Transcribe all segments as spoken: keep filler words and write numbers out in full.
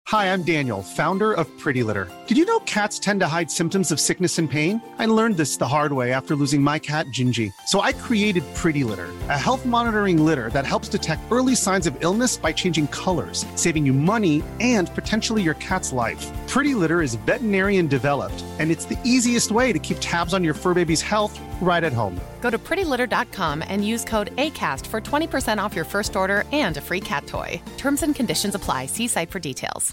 Hi, I'm Daniel, founder of Pretty Litter. Did you know cats tend to hide symptoms of sickness and pain? I learned this the hard way after losing my cat, Gingy. So I created Pretty Litter, a health monitoring litter that helps detect early signs of illness by changing colors, saving you money and potentially your cat's life. Pretty Litter is veterinarian developed, and it's the easiest way to keep tabs on your fur baby's health right at home. Go to pretty litter dot com and use code ACAST for twenty percent off your first order and a free cat toy. Terms and conditions apply. See site for details.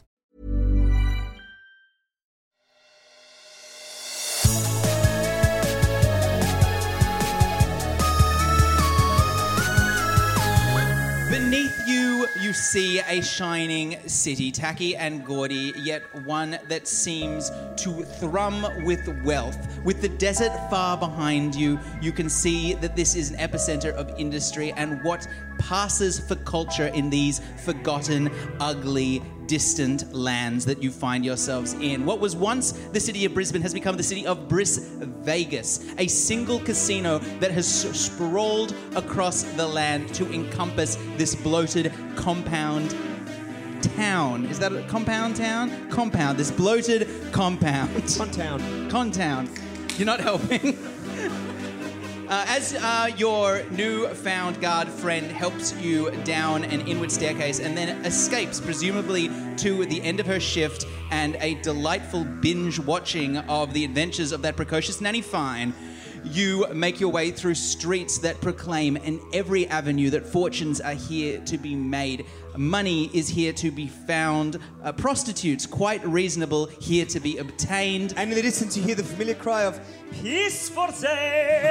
Beneath you, you see a shining city, tacky and gaudy, yet one that seems to thrum with wealth. With the desert far behind you, you can see that this is an epicenter of industry and what passes for culture in these forgotten, ugly, distant lands that you find yourselves in. What was once the city of Brisbane has become the city of Bris Vegas, a single casino that has sprawled across the land to encompass this bloated compound town. Is that a compound town? Compound. This bloated compound. Contown. Contown. You're not helping. Uh, as uh, your newfound guard friend helps you down an inward staircase and then escapes, presumably to the end of her shift and a delightful binge watching of the adventures of that precocious Nanny Fine, you make your way through streets that proclaim in every avenue that fortunes are here to be made. Money is here to be found. Uh, prostitutes, quite reasonable, here to be obtained. And in the distance you hear the familiar cry of peace for sale!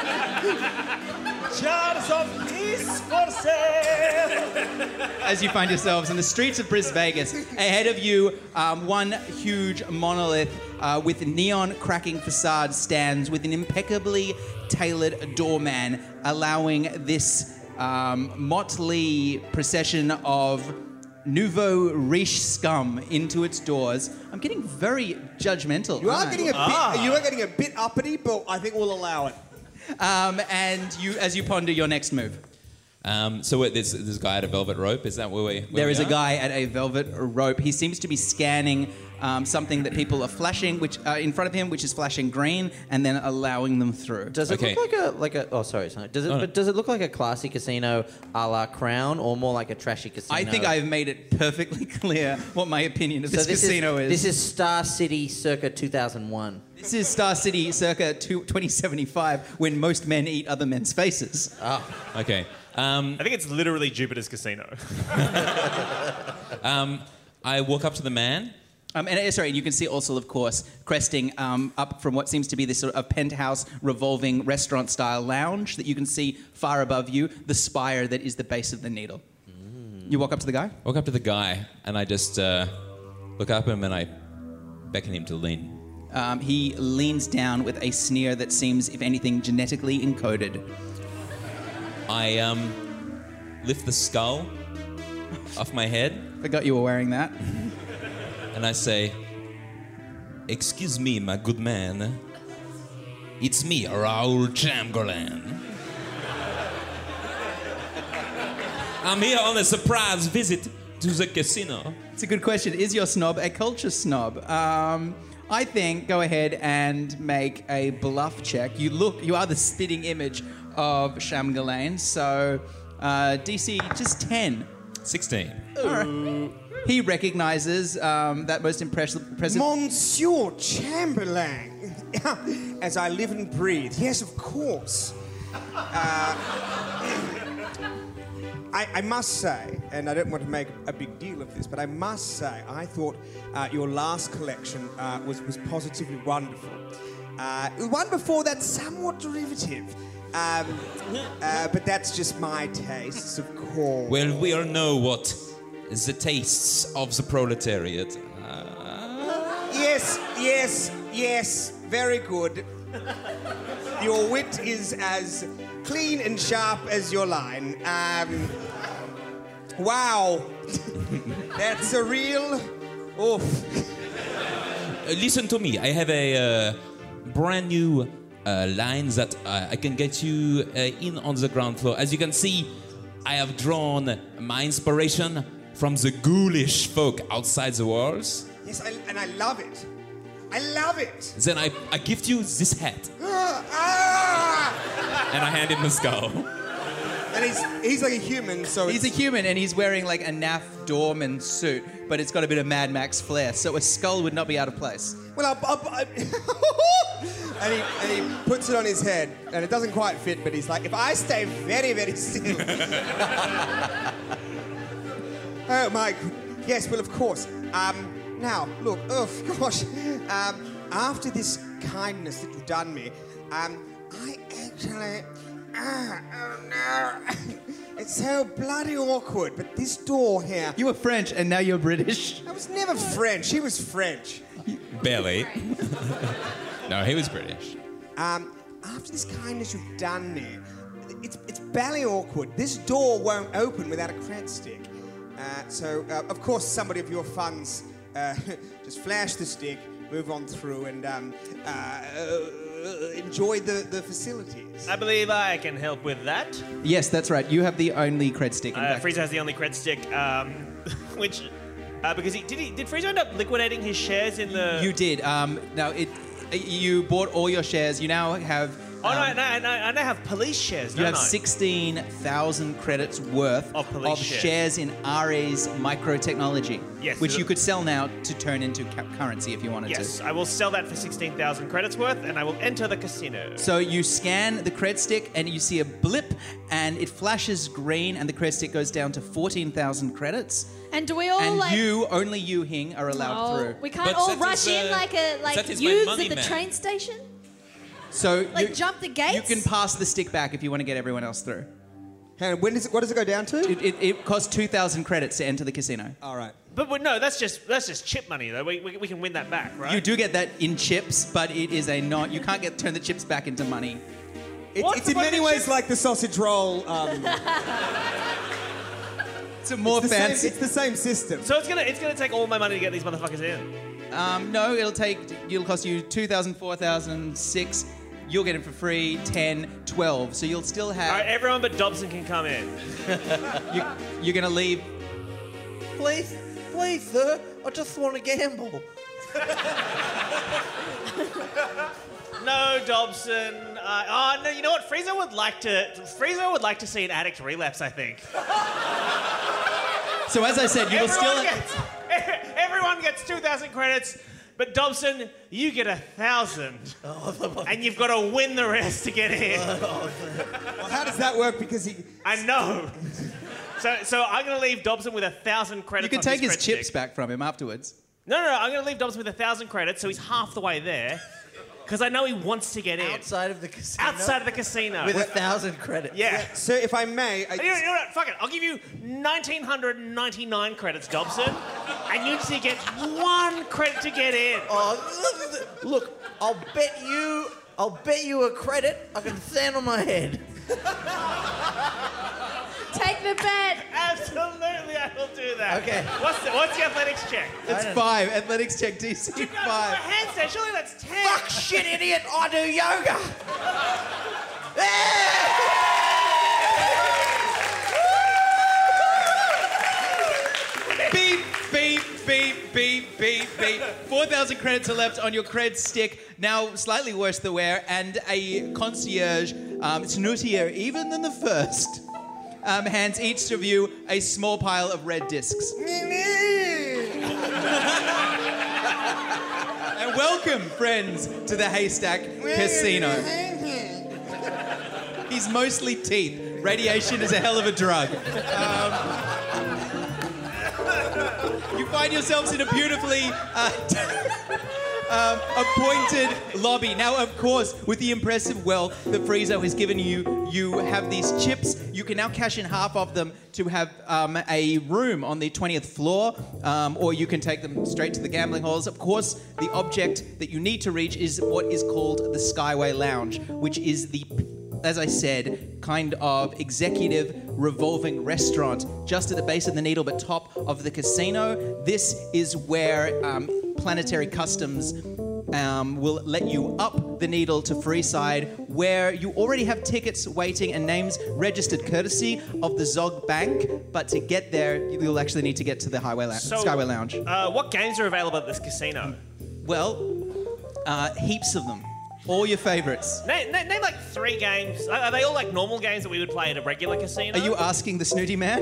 Jars of peace for sale! As you find yourselves in the streets of Bris Vegas, ahead of you, um, one huge monolith uh, with neon cracking facade stands with an impeccably tailored doorman, allowing this um, motley procession of nouveau riche scum into its doors. I'm getting very judgmental. You are aren't I? getting a Ah. bit. You are getting a bit uppity, but I think we'll allow it. Um, and you, as you ponder your next move. Um, so wait, there's, there's a guy at a velvet rope. Is that where we? Where There we is a are? guy at a velvet rope. He seems to be scanning um, something that people are flashing, which uh, in front of him, which is flashing green, and then allowing them through. Does it Okay. look like a like a? Oh, sorry, sorry. Does it? Oh, no. But does it look like a classy casino a la Crown, or more like a trashy casino? I think I've made it perfectly clear what my opinion of So this, casino is, is. This is Star City, circa two thousand one. This is Star City circa two- twenty seventy-five, when most men eat other men's faces. Oh, Okay. Um, I think it's literally Jupiter's Casino. um, I walk up to the man. Um, and uh, sorry, you can see also, of course, cresting um, up from what seems to be this sort of penthouse revolving restaurant-style lounge that you can see far above you, the spire that is the base of the needle. Mm. You walk up to the guy? Walk up to the guy, and I just uh, look up at him and I beckon him to lean. Um, he leans down with a sneer that seems, if anything, genetically encoded. I um, lift the skull off my head. Forgot you were wearing that. And I say, "Excuse me, my good man. It's me, Raoul Chamberlain. I'm here on a surprise visit to the casino." It's a good question. Is your snob a culture snob? Um, I think go ahead and make a bluff check. You look, you are the spitting image of Shamgalain, so uh, D C just ten. sixteen. All right. He recognizes um, that most impressive present. Monsieur Chamberlain. As I live and breathe. Yes, of course. Uh, I, I must say, and I don't want to make a big deal of this, but I must say, I thought uh, your last collection uh, was, was positively wonderful. Uh, the one before that, somewhat derivative. Um, uh, but that's just my tastes, of course. Well, we all know what the tastes of the proletariat. Uh... Yes, yes, yes, very good. Your wit is as clean and sharp as your line. Um, wow, that's a real oof. Uh, listen to me. I have a uh, brand new uh, line that uh, I can get you uh, in on the ground floor. As you can see, I have drawn my inspiration from the ghoulish folk outside the walls. Yes, I, and I love it. I love it. Then I, I gift you this hat. Ah! And I hand him the skull. And he's he's like a human, so He's a it's- human and he's wearing like a N A F doorman suit, but it's got a bit of Mad Max flair, so a skull would not be out of place. Well, I'll, I'll, I and he and he puts it on his head, and it doesn't quite fit, but he's like, if I stay very, very still. Oh my, good- yes. Well, of course. Um, now, look. Oh gosh. Um, after this kindness that you've done me, um, I actually. Ah, oh no. It's so bloody awkward. But this door here. You were French and now you're British. I was never French. He was French. Barely. No, he was British. Um, after this kindness you've done me, it's it's barely awkward. This door won't open without a cred stick. Uh, so, uh, of course, somebody of your funds uh, just flash the stick, move on through, and um, uh, uh, enjoy the, the facilities. I believe I can help with that. Yes, that's right. You have the only cred stick. In Uh, fact. Frieza has the only cred stick, um, which uh, because he did he did Frieza end up liquidating his shares in the? You did. Um, now, it, you bought all your shares. You now have... Oh no, um, no, no, I now have police shares. You don't have I? sixteen thousand credits worth Of police shares. shares. in R A's microtechnology, Yes, which the- you could sell now to turn into ca- currency if you wanted Yes, to. I will sell that for sixteen thousand credits worth, and I will enter the casino. So you scan the cred stick and you see a blip and it flashes green and the cred stick goes down to fourteen thousand credits. And do we all and like? you, only you, Hing, are allowed Oh, through. we can't But all that rush is, in uh, like a like that is my youths money at the man. train station. So Like you, jump the gates? You can pass the stick back if you want to get everyone else through. Hang on, when does it, what does it go down to? It, it, it costs two thousand credits to enter the casino. All right. But, but no, that's just that's just chip money though. We, we, we can win that back, right? You do get that in chips, but it is a not. You can't get turn the chips back into money. It, What? it's in What many the ways chips? like the sausage roll. Um, It's a more the same, fancy. it's the same system. So it's gonna it's gonna take all my money to get these motherfuckers in. Um, no, it'll take. It'll cost you two thousand, four thousand, six. You'll get it for free. Ten, twelve. So you'll still have. All right, everyone but Dobson can come in. you, you're gonna leave. Please, please, sir. I just want to gamble. No, Dobson. Uh, oh no, you know what? Frieza would like to. Frieza would like to see an addict relapse. I think. So as I said, you will Everyone still. gets, everyone gets two thousand credits, but Dobson, you get a thousand, and you've got to win the rest to get in. Well, how does that work? Because he. I know. So, so I'm gonna leave Dobson with a thousand credits. You can on take his cred chips stick. back from him afterwards. No, no, no. I'm gonna leave Dobson with a thousand credits, so he's half the way there, because I know he wants to get in Outside of the casino. outside of the casino. With a thousand credits. yeah. So if I may, I, You know, you know what? Fuck it. I'll give you nineteen ninety-nine credits, Dobson, and you just get one credit to get in. Oh, look, I'll bet you, I'll bet you a credit I can stand on my head. Take the bet. Absolutely, I will do that. Okay. What's the, what's the athletics check? It's five. Athletics check D C No, my five. handstand. Surely that's ten. Fuck shit, idiot! I do yoga. Beep, beep, beep, beep, beep, beep. four thousand credits are left on your cred stick, now slightly worse the wear, and a concierge, um, it's nuttier even than the first, um, hands each of you a small pile of red discs. And welcome, friends, to the Haystack Casino. He's mostly teeth. Radiation is a hell of a drug. You find yourselves in a beautifully uh, um, appointed lobby. Now, of course, with the impressive wealth that Frieza has given you, you have these chips. You can now cash in half of them to have um, a room on the twentieth floor, um, or you can take them straight to the gambling halls. Of course, the object that you need to reach is what is called the Skyway Lounge, which is the, as I said, kind of executive revolving restaurant just at the base of the needle but top of the casino. This is where um, Planetary Customs um, will let you up the needle to Freeside, where you already have tickets waiting and names registered courtesy of the Zog Bank. But to get there, you'll actually need to get to the Highway Lou- So, Skyway Lounge. Uh, what games are available at this casino? Well, uh, heaps of them. All your favourites. Name, name, name like three games. Are, are they all like normal games that we would play at a regular casino? Are you asking the snooty man?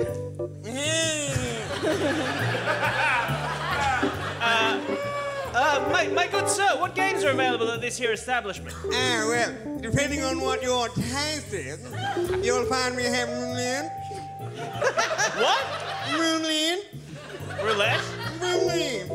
uh, uh, my, my good sir, what games are available at this here establishment? Ah, well, depending on what your taste is, you'll find me have roulette. What? Roulette. Roulette? Roulette.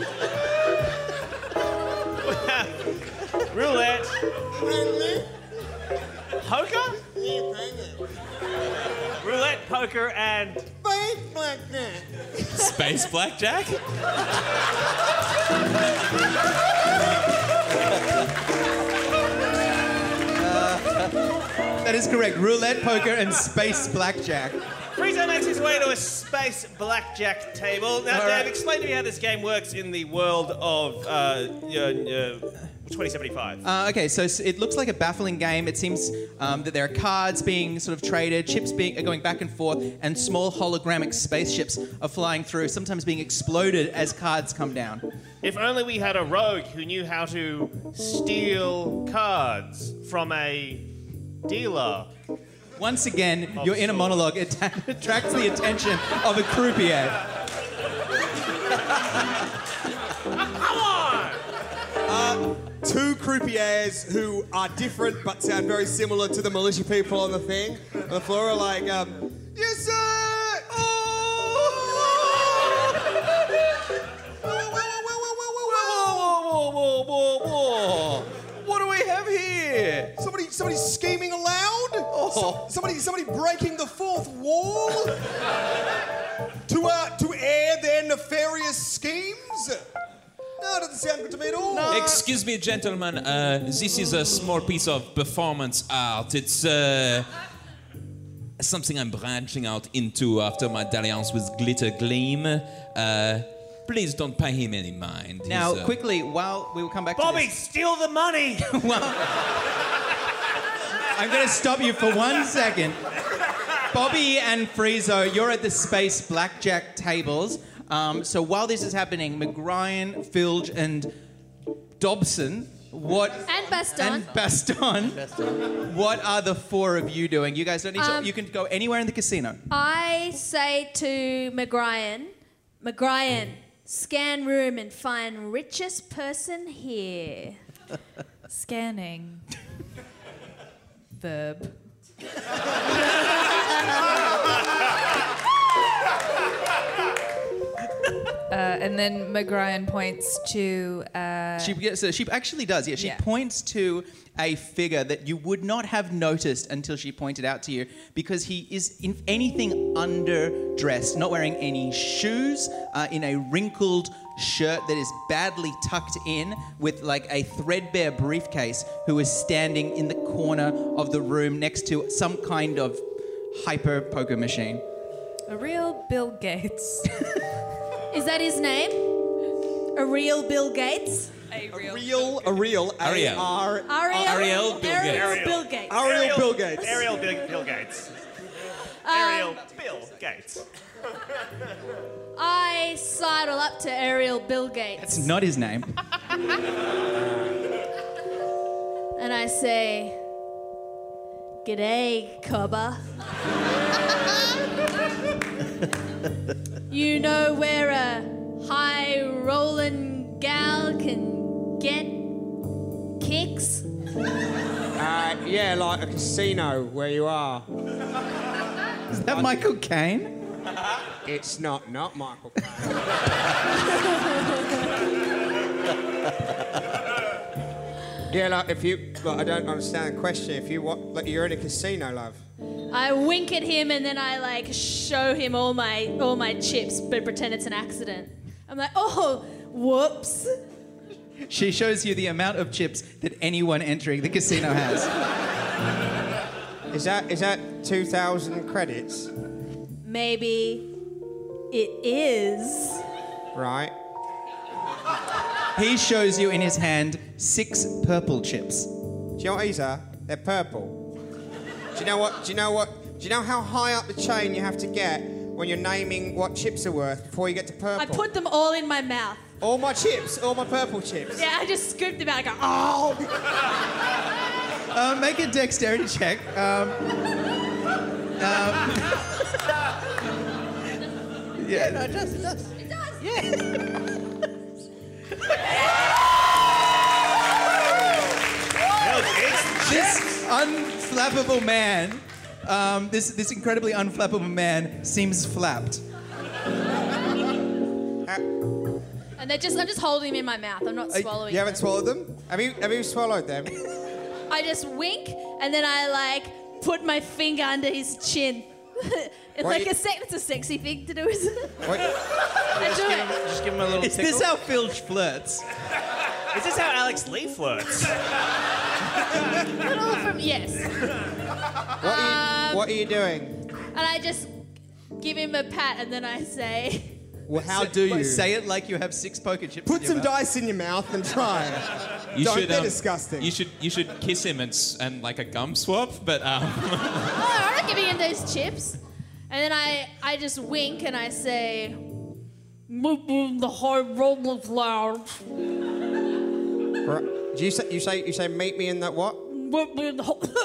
Roulette. Roulette. Poker? Yeah, poker. Roulette, poker, and... Space blackjack. Space blackjack? That is correct. Roulette, poker, and space blackjack. Friezo makes his way to a space blackjack table. Now, All Dave, right. explain to me how this game works in the world of uh, uh, uh, twenty seventy-five. Uh, okay, so s- it looks like a baffling game. It seems um, that there are cards being sort of traded, chips being are going back and forth, and small hologramic spaceships are flying through, sometimes being exploded as cards come down. If only we had a rogue who knew how to steal cards from a dealer. Once again, Of your inner sorts. monologue atta- attracts the attention of a croupier. Come on! Two croupiers who are different but sound very similar to the militia people on the thing. On the floor are like, um, yes, sir! Whoa, whoa, whoa, whoa! What do we have here? Somebody, somebody scheming aloud? So- somebody, somebody breaking the fourth wall? to, uh, to air their nefarious schemes? No, it doesn't sound good to me at all. Excuse me, gentlemen. Uh, this is a small piece of performance art. It's uh, something I'm branching out into after my dalliance with Glitter Gleam. Uh, please don't pay him any mind. Now, He's, uh, quickly, while we will come back Bobby, to this. steal the money! Well, I'm going to stop you for one second. Bobby and Friezo, you're at the space blackjack tables. Um, so while this is happening, McGryan, Filge, and Dobson, what... And Baston. And Baston. What are the four of you doing? You guys don't need to... Um, You can go anywhere in the casino. I say to McGryan, McGryan, scan room and find richest person here. Scanning. Verb. Uh, and then McGryan points to. Uh, She, yeah, so she actually does, yeah. She Yeah. points to a figure that you would not have noticed until she pointed out to you, because he is in anything underdressed, not wearing any shoes, uh, in a wrinkled shirt that is badly tucked in with like a threadbare briefcase, who is standing in the corner of the room next to some kind of hyper poker machine. a real Bill Gates. Is that his name? A real Bill Gates? A real. Real, a real, Ariel. A R. Ariel? Ariel Bill Ariel Gates. Bill Gates. Ariel Bill Gates. Ariel Bill, Bill Gates. Um, Ariel Bill Gates. I sidle up to Ariel Bill Gates. It's not his name. And I say, "G'day, cobber. You know where a high rollin' gal can get kicks?" Uh, yeah, like a casino where you are. Is that Michael Caine? It's not, not Michael Caine. Yeah, like if you, like, I don't understand the question. If you what, like you're in a casino, love. I wink at him and then I like show him all my all my chips, but pretend it's an accident. I'm like, "Oh, whoops." She shows you the amount of chips that anyone entering the casino has. Is that is that two thousand credits? Maybe it is. Right. he shows you in his hand six purple chips. Do you know what these are? They're purple. Do you know what? Do you know what? Do you know how high up the chain you have to get when you're naming what chips are worth before you get to purple? I put them all in my mouth. All my chips, all my purple chips. Yeah, I just scooped them out. I go, oh. Uh, make a dexterity check. Um, um, yeah, No, it does, it does. It does. Yeah. this unflappable man, um, this this incredibly unflappable man seems flapped. And they're just, I'm just holding them in my mouth. I'm not swallowing You haven't them. swallowed them? Have you? Have you swallowed them? I just wink, and then I, like, put my finger under his chin. It's What like you- a sec- it's a sexy thing to do, isn't it? What? I do it. Just give him a little Is tickle. this how Filch flirts? Is this how Alex Lee flirts? Put all from, yes. What are you, what are you doing? And I just give him a pat, and then I say... Well, how Say- do you? Say it like you have six poker chips. Put in some your mouth. dice in your mouth and try. You Don't, should, they're um, disgusting. You should you should kiss him and s- and like a gum swap, but um, Oh, I'm not giving him those chips. And then I, I just wink and I say, the high roller loud. Right. Do you say you say you say meet me in that what? The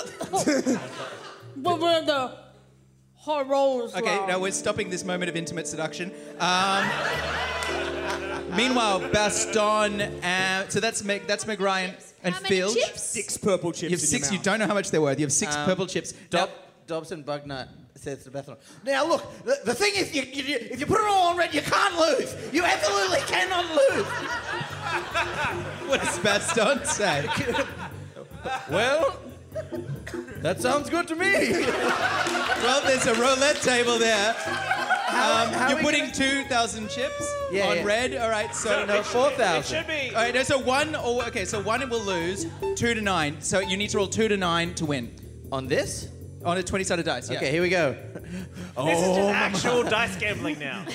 high rollers Okay, now we're stopping this moment of intimate seduction. Um, meanwhile, Baston, uh, so that's Meg, that's Meg Ryan and How many Phil. chips? Six purple chips. You have in six. Your You mouth. don't know how much they're worth. You have six Um, purple chips. Dob- Dobson Bugnut says to Bethel, now look, the, the thing is, you, you, you, if you put it all on red, you can't lose. You absolutely cannot lose. What does Baston say? Well, that sounds good to me. Well, there's a roulette table there. Um, how you're are we putting gonna- two thousand chips Yeah, on yeah. red. All right, so No, four It thousand. should be. All right, no, so one. Or, okay, so one will lose. Two to nine. So you need to roll two to nine to win On this? on a twenty-sided dice. Yeah. Okay, here we go. This is just actual dice gambling now.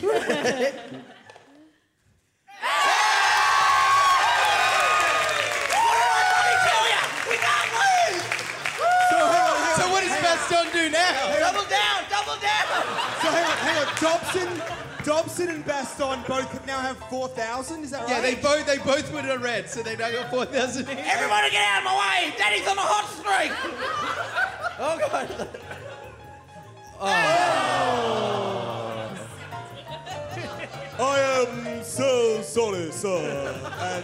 So what does Baston do now? Double down, double down. So hang on, hang on. Dobson, Dobson and Baston both now have four thousand. Is that right? Yeah, they both they both put it on red, so they now got four thousand. Everybody get out of my way. Daddy's on a hot streak. Oh, God. I am so sorry, sir. And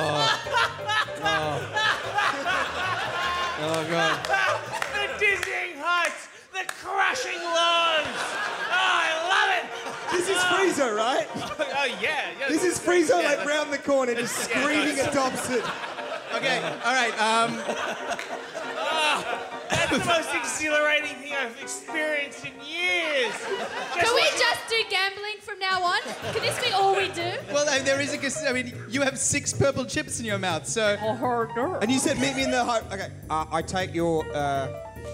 Oh god. The dizzying heights, the crashing lawns. Oh, I love it. this is Frieza, right? Oh yeah, yeah. This is Frieza, Yeah, like round the corner, just screaming at Dobson. Okay, all right. Um, That's the most exhilarating thing I've experienced in years. Just Can we watching- just do gambling from now on? Can this be all we do? well, uh, there is a. cas- I mean, you have six purple chips in your mouth, so. And you said meet me in the high. Okay, uh, I take your. Uh...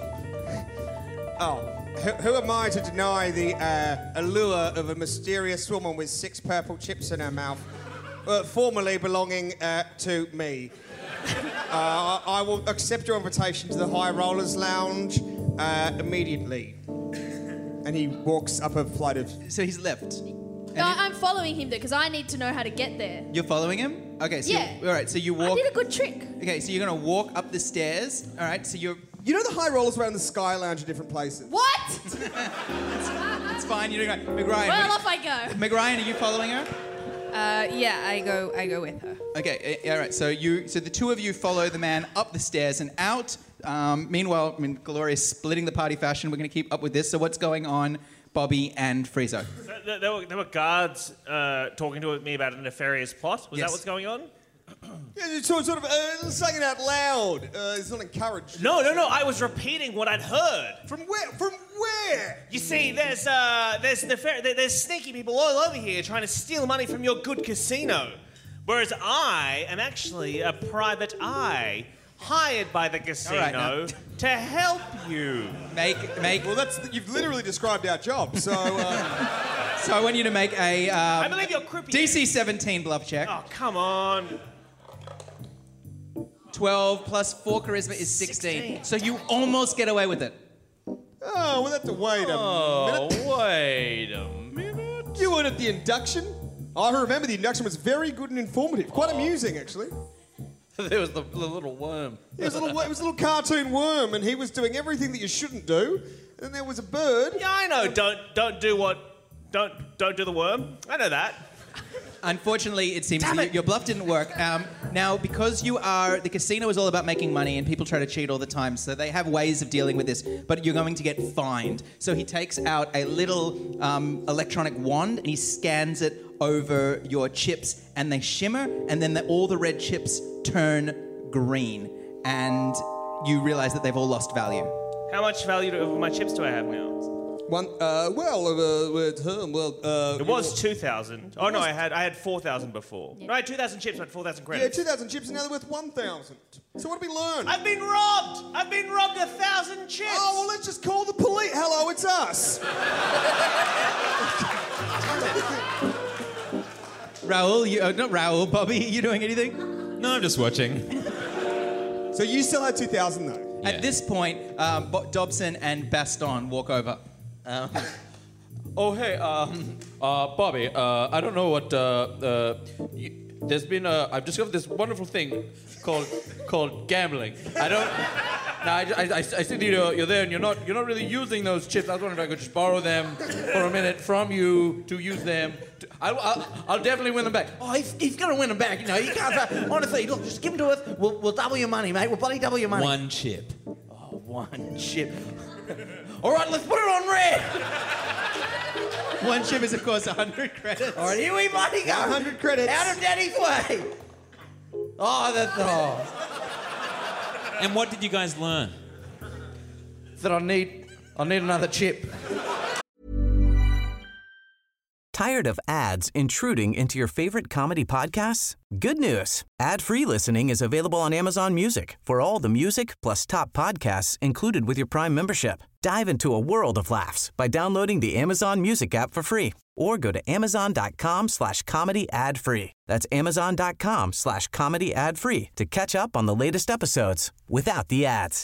Oh, who, who am I to deny the uh, allure of a mysterious woman with six purple chips in her mouth, uh, formerly belonging uh, to me? Uh, I will accept your invitation to the High Rollers Lounge uh, immediately. And he walks up a flight of. So he's left. No, I'm following him though, because I need to know how to get there. You're following him? Okay, so Yeah. you, all right, so you I walk. did a good trick. Okay, so you're gonna walk up the stairs. All right, so you're. You know the High Rollers around the Sky Lounge are different places. What? It's fine. You're doing right. Meg Ryan. Well, what- off I go. Meg Ryan, are you following her? Uh, yeah, I go. I go with her. Okay, uh, all right. So you, so the two of you follow the man up the stairs and out. Um, meanwhile, I mean, Gloria's splitting the party fashion. We're going to keep up with this. So what's going on, Bobby and Friezo? There, there, were, there were guards uh, talking to me about a nefarious plot. Was Yes. that what's going on? Yeah, it's sort sort of uh, saying it out loud. Uh, it's not encouraged. No, no, no. I was repeating what I'd heard. From where? From where? You see, there's uh, there's nefar- there- there's sneaky people all over here trying to steal money from your good casino, whereas I am actually a private eye hired by the casino right, now- to help you. Make, make. Well, that's you've literally described our job. So uh, So I want you to make a um, I believe you're creepy. D C seventeen bluff check. Oh, come on. twelve plus four charisma is sixteen. So you almost get away with it. Oh, we'll have to wait a Oh, minute. wait a minute. You weren't at the induction? I remember the induction was very good and informative. Quite amusing, actually. There was the, the little worm. It was, a little, it was a little cartoon worm, and he was doing everything that you shouldn't do. And then there was a bird. Yeah, I know. Don't don't do what. Don't don't do the worm. I know that. Unfortunately, it seems Damn that it. your bluff didn't work. Um, now, because you are... The casino is all about making money, and people try to cheat all the time, so they have ways of dealing with this, but you're going to get fined. So he takes out a little um, electronic wand, and he scans it over your chips, and they shimmer, and then the, all the red chips turn green, and you realise that they've all lost value. How much value do, of my chips do I have now? One, uh, well, uh, with him, well, uh... It was two thousand. Oh, no, I had I had four thousand before. No, I had two thousand chips, I had four thousand Yeah, credits. two thousand chips, and now they're worth one thousand. So what did we learn? I've been robbed! I've been robbed a thousand chips! Oh, well, let's just call the police. Hello, it's us. Raoul, you... Uh, not Raoul, Bobby, you doing anything? No, I'm just watching. So you still had two thousand, though? At this point, um, Bo- Dobson and Baston walk over. Um, oh, hey, um, uh, Bobby, uh, I don't know what, uh, uh, you, there's been a, I've discovered this wonderful thing called, called gambling. I don't, now, I, I, I, I see that you're, you're there and you're not, you're not really using those chips. I was wondering if I could just borrow them for a minute from you to use them. To, I'll, I'll, I'll definitely win them back. Oh, he's, he's going to win them back. You know, you can't. Honestly, look, just give them to us. We'll, we'll double your money, mate. We'll bloody double your money. One chip. Oh, one chip. All right, let's put it on red. One chip is, of course, one hundred credits. All right, here we bloody go. one hundred credits. Out of Daddy's way. Oh, that's oh. And what did you guys learn? That I need, I need another chip. Tired of ads intruding into your favorite comedy podcasts? Good news. Ad-free listening is available on Amazon Music for all the music plus top podcasts included with your Prime membership. Dive into a world of laughs by downloading the Amazon Music app for free or go to amazon.com slash comedy ad free. That's amazon.com slash comedy ad free to catch up on the latest episodes without the ads.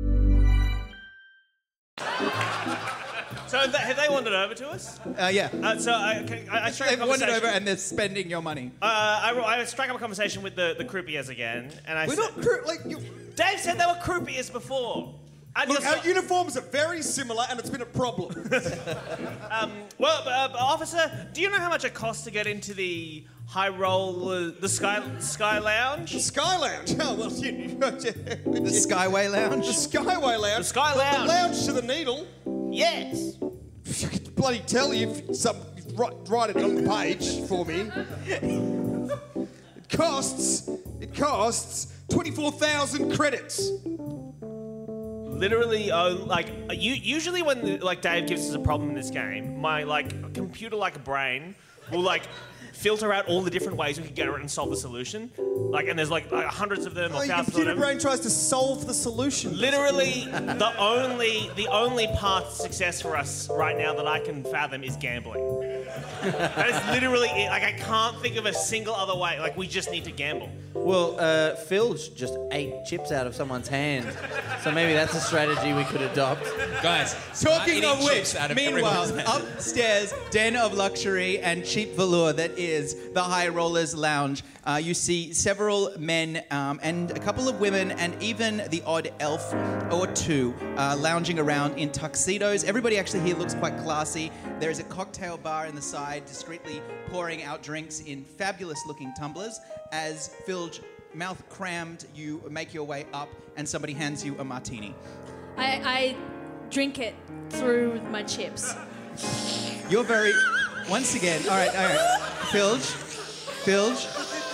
So have they, have they wandered over to us? Uh, yeah. Uh, so I, can- I, I strike They've a wandered conversation. over and they're spending your money. Uh, I, I strike up a conversation with the, the croupiers again, and I We're said, not, cr- like, you... Dave said they were croupiers before. I Look, just- our uniforms are very similar, and it's been a problem. Well, uh, officer, do you know how much it costs to get into the high roll, uh, the Sky Sky Lounge? Sky Lounge. Oh, well, you... The Skyway Lounge? The Skyway Lounge. The Sky The Lounge. lounge to the needle. Yes. I could bloody tell you if some... Write, write it on the page for me. It costs... It costs twenty-four thousand credits. Literally, uh, like uh, you, usually when the, like Dave gives us a problem in this game, my like computer-like brain will like filter out all the different ways we could get around and solve the solution. Like, and there's like, like hundreds of them Oh, or your thousands of computer them. brain tries to solve the solution. Literally, the only the only path to success for us right now that I can fathom is gambling. That is literally it. Like, I can't think of a single other way. Like, we just need to gamble. Well, uh, Phil just ate chips out of someone's hand. So maybe that's a strategy we could adopt. Guys, Talking I'm of eating which, chips out of meanwhile, everyone's hand. upstairs, den of luxury and cheap velour that is the High Rollers Lounge, uh, you see several men um, and a couple of women and even the odd elf or two uh, lounging around in tuxedos. Everybody actually here looks quite classy. There is a cocktail bar in the side, discreetly pouring out drinks in fabulous-looking tumblers. As Filge, mouth crammed, you make your way up and somebody hands you a martini. I, I drink it through my chips. You're very... Once again, all right, all right. Filge, Filge,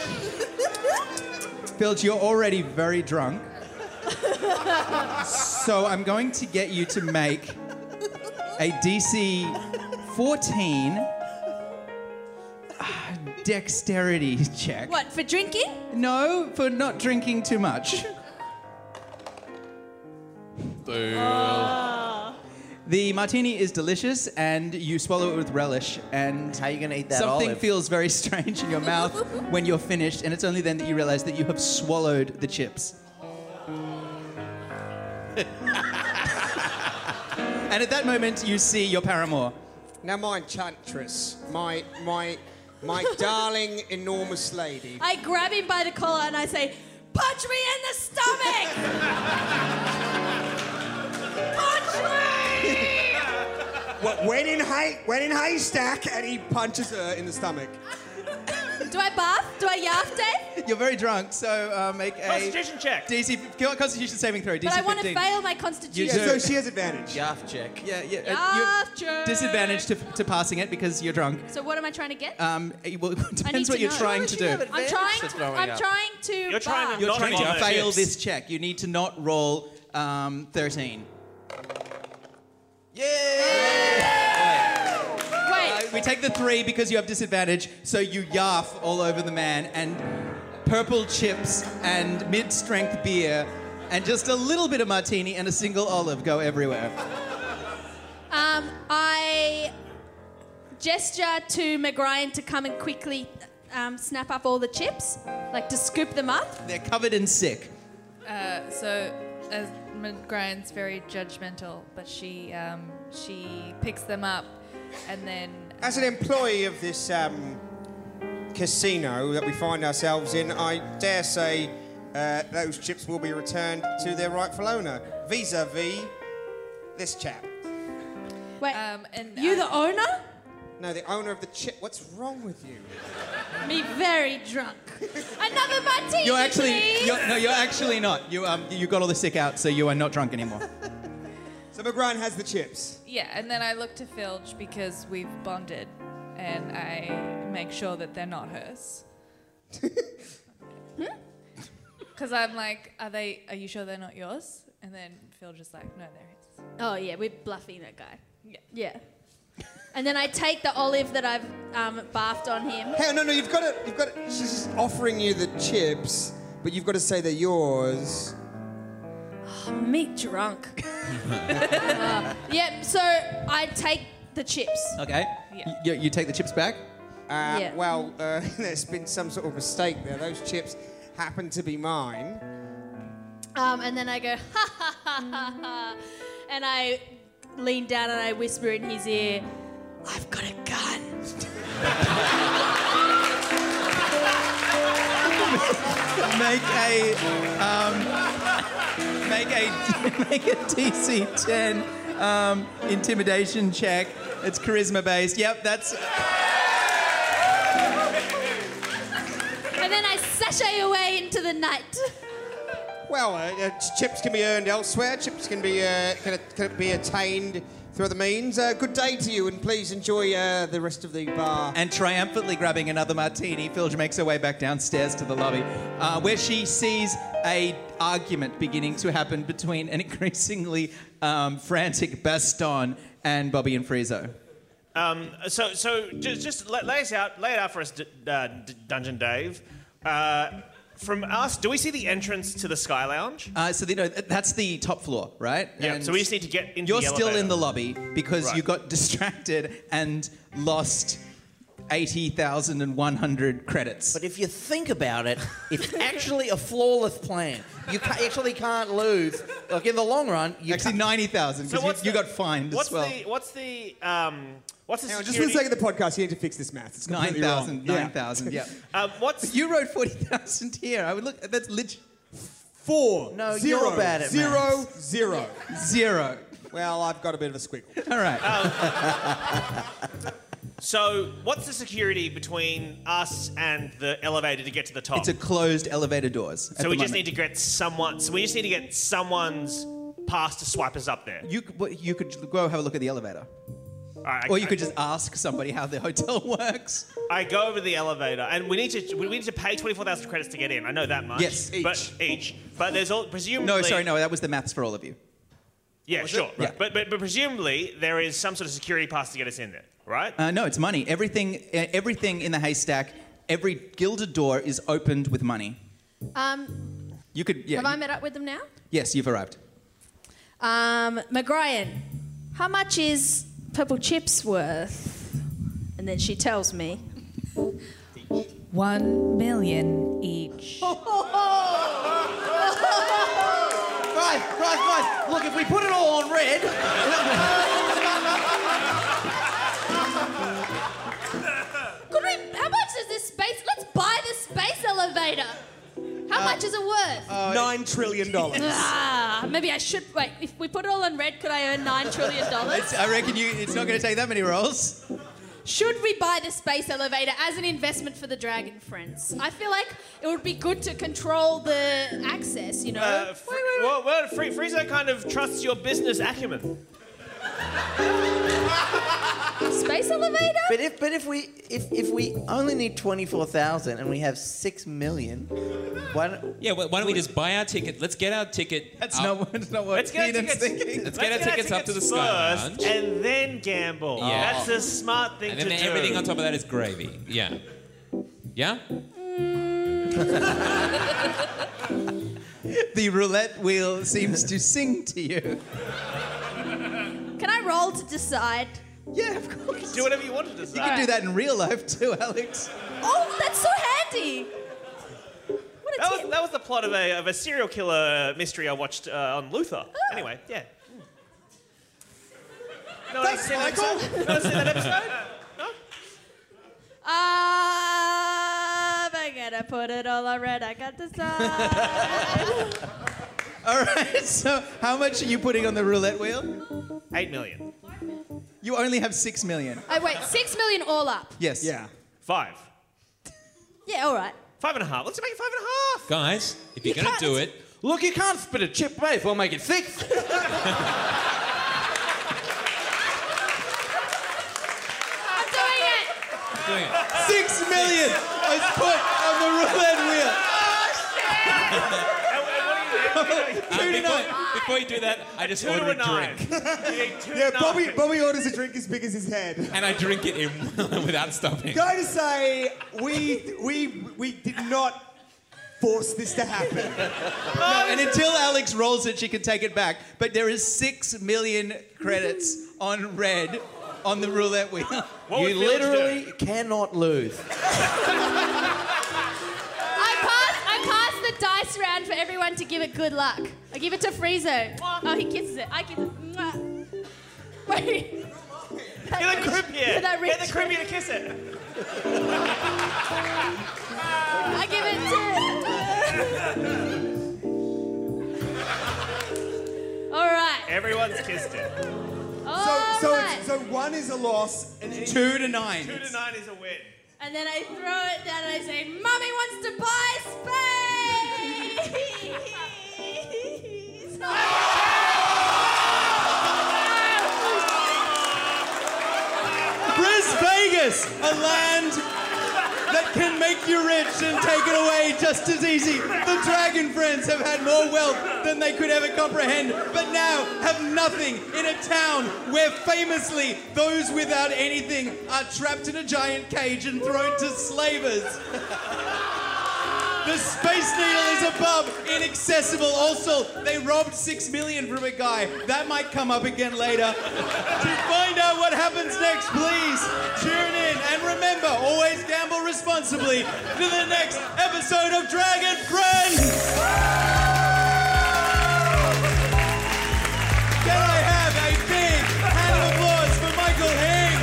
Filge, you're already very drunk. So I'm going to get you to make a D C fourteen ah, dexterity check. What, for drinking? No, for not drinking too much. Oh. The martini is delicious, and you swallow it with relish. And how are you going to eat that Something olive? feels very strange in your mouth when you're finished, and it's only then that you realize that you have swallowed the chips. And at that moment, you see your paramour. Now, my enchantress, my my my darling, enormous lady. I grab him by the collar and I say, "Punch me in the stomach! Punch me!" What, when in hay, when in haystack, and he punches her in the stomach. Do I bath? Do I yafte? You're very drunk, so uh, make a... Constitution check. D C, Constitution saving throw, D C But I want to fifteen. fail my You constitution. do. So she has advantage. Yaff check. Yeah, yeah. uh, Yaff you- check. Disadvantage to, to passing it because you're drunk. So what am I trying to get? Um, it- well, it I need depends what to you're know. trying Why to would do. you have I'm trying That's to. growing I'm up. trying to. You're trying to bath. You're Not trying on to the fail chips. this check. You need to not roll um, thirteen. Wait. Uh, we take the three because you have disadvantage, so you yaff all over the man, and purple chips and mid-strength beer and just a little bit of martini and a single olive go everywhere. Um, I gesture to McGryan to come and quickly um, snap up all the chips, like to scoop them up. They're covered in sick. Uh, so, as McGryan's very judgmental, but she um, she picks them up, and then As an employee of this um, casino that we find ourselves in, I dare say uh, those chips will be returned to their rightful owner, vis-a-vis this chap. Wait, um, and you I- the owner? No, the owner of the chip. What's wrong with you? Me very drunk. Another martini, You're actually please. you're, no, you're actually not. You um you got all the sick out, so you are not drunk anymore. So McGryan has the chips. yeah, and then I look to Filch because we've bonded, and I make sure that they're not hers. Because I'm like, are they? Are you sure they're not yours? And then Filch is like, no, they're his. Oh yeah, we're bluffing that guy. Yeah. Yeah. And then I take the olive that I've um, bathed on him. Hey, no, no, you've got to, you've got to, she's just offering you the chips, but you've got to say they're yours. Oh, me drunk. Uh, yeah, so I take the chips. Okay. Yeah. You, you take the chips back. Uh, Yeah. Well, uh, there's been some sort of mistake there. Those chips happen to be mine. Um, and then I go, ha ha ha ha ha. And I lean down and I whisper in his ear, I've got a gun. Make a um, make a make a D C ten um, intimidation check. It's charisma based. Yep, that's. And then I sashay away into the night. Well, uh, uh, chips can be earned elsewhere. Chips can be uh, can, can be attained through other means. Uh, good day to you, and please enjoy uh, the rest of the bar. And triumphantly grabbing another martini, Filge makes her way back downstairs to the lobby, uh, where she sees a argument beginning to happen between an increasingly um, frantic Baston and Bobby and Friezo. Um, so, so just, just lay, lay us out, lay it out for us, D- uh, D- Dungeon Dave. Uh, from us, do we see the entrance to the Sky Lounge? Uh, so you know that's the top floor, right? Yeah. And So we just need to get into You're the still elevator. in the lobby because Right. you got distracted and lost eighty thousand one hundred credits. But if you think about it, it's actually a flawless plan. You ca- actually can't lose. Like in the long run, you Actually, can't- ninety thousand because what's you, you the- got fined What's as well. the what's the um what's the Hang on, just for the security- sake of the podcast, you need to fix this math. It's Nine completely wrong. thousand, Yeah. nine thousand, yeah. um, what's You wrote forty thousand here. I would look. That's lit. Four. No, zero, you're bad at zero, maths. zero. Zero. Well, I've got a bit of a squiggle. All right. so what's the security between us and the elevator to get to the top? It's a closed elevator doors. at so the we just moment. need to get someone. So we just need to get someone's pass to swipe us up there. You could- well, you could go have a look at the elevator, All right, I- or you I- could just ask somebody how the hotel works. I go over to the elevator, and we need to we need to pay twenty-four thousand credits to get in. I know that much. Yes, but each. But there's all presumably. No, sorry, no, that was the maths for all of you. Yeah, sure. it? Yeah. But, but but presumably there is some sort of security pass to get us in there, right? Uh, no, it's money. Everything, uh, everything in the haystack, every gilded door is opened with money. Um, You could, yeah. have I you- met up with them now? yes, you've arrived. Um, McGryan, how much is purple chips worth? And then she tells me. One million each. Guys, guys, guys, look, if we put it all on red... Could we... How much is this space... Let's buy this space elevator. How much is it worth? Uh, Nine trillion dollars. Ah, maybe I should... Wait, if we put it all on red, could I earn nine trillion dollars? I reckon you. It's not going to take that many rolls. Should we buy the space elevator as an investment for the Dragon Friends? I feel like it would be good to control the access, you know? Uh, fr- wait, wait, wait. Well, well Fr- Frieza kind of trusts your business acumen. Space elevator? But if but if we if, if we only need twenty-four thousand and we have six million, why don't... Yeah, why why don't we just buy our ticket? Let's get our ticket. That's up. not, that's not what Let's get our Keenan's tickets. thinking. Let's get our tickets up to the Sky first, Lounge. and then gamble. Yeah. That's a smart thing And to then do. everything on top of that is gravy. Yeah. Yeah? The roulette wheel seems to sing to you. Can I roll to decide? Yeah, of course. Do whatever you want to decide. You can do that in real life too, Alex. Oh, that's so handy. What a That was, tip. that was the plot of a, of a serial killer mystery I watched uh, on Luther. Anyway, yeah. No one Thanks, seen that Michael. episode? No one seen that episode? No? Ah, I'm gonna put it all on red. I got to decide. All right, so how much are you putting on the roulette wheel? Eight million. You only have six million. Oh, wait, six million all up. Yes. Yeah. Five. Yeah, all right. Five and a half. Let's make it five and a half. Guys, if you're going to do it, Look, you can't split a chip both. We'll make it six. I'm doing it. doing it. Six million is put on the roulette wheel. Uh, before, before you do that, I just Two order to a a nine. drink. You need two Yeah, nines. Bobby, Bobby orders a drink as big as his head. And I drink it in without stopping. Going to say we we we did not force this to happen. No, and until Alex rolls it, she can take it back. But there is six million credits on red on the roulette wheel. What You would Felix literally do? cannot lose. I pass, I pass the dice round for everyone to give it good luck. I give it to Friezo. Oh, he kisses it. I kiss it. Mwah. Wait. Get the croupier. Did that Get rich- the croupier to kiss it. I give it to... All right. Everyone's kissed it. All So so right. it's, so one is a loss and then Two to nine. Two to nine is a win. And then I throw it down and I say, Mummy wants to buy space! Bris Vegas, a land that can make you rich and take it away just as easy. The Dragon Friends have had more wealth than they could ever comprehend, but now have nothing in a town where famously those without anything are trapped in a giant cage and thrown to slavers. The Space Needle is above, inaccessible. Also, they robbed six million from a guy. That might come up again later. To find out what happens next, please tune in. And remember, always gamble responsibly to the next episode of Dragon Friends. Can I have a big hand of applause for Michael Hing,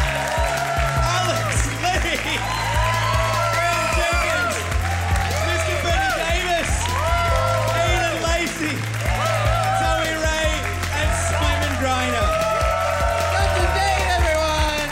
Alex Lee, Graham Jenkins, Mister Benny Davis, Aidan Lacey, Zoe Ray, and Simon Griner. Up to date, everyone!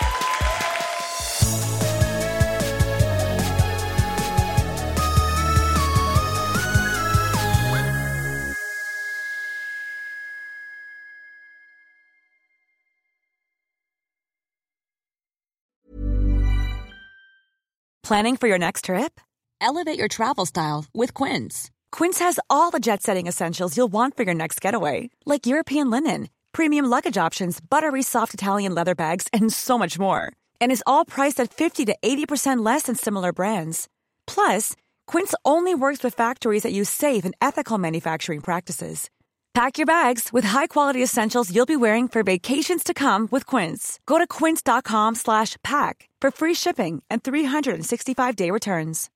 Planning for your next trip? Elevate your travel style with Quince. Quince has all the jet-setting essentials you'll want for your next getaway, like European linen, premium luggage options, buttery soft Italian leather bags, and so much more. And is all priced at fifty to eighty percent less than similar brands. Plus, Quince only works with factories that use safe and ethical manufacturing practices. Pack your bags with high-quality essentials you'll be wearing for vacations to come with Quince. Go to quince.com slash pack for free shipping and three sixty-five day returns.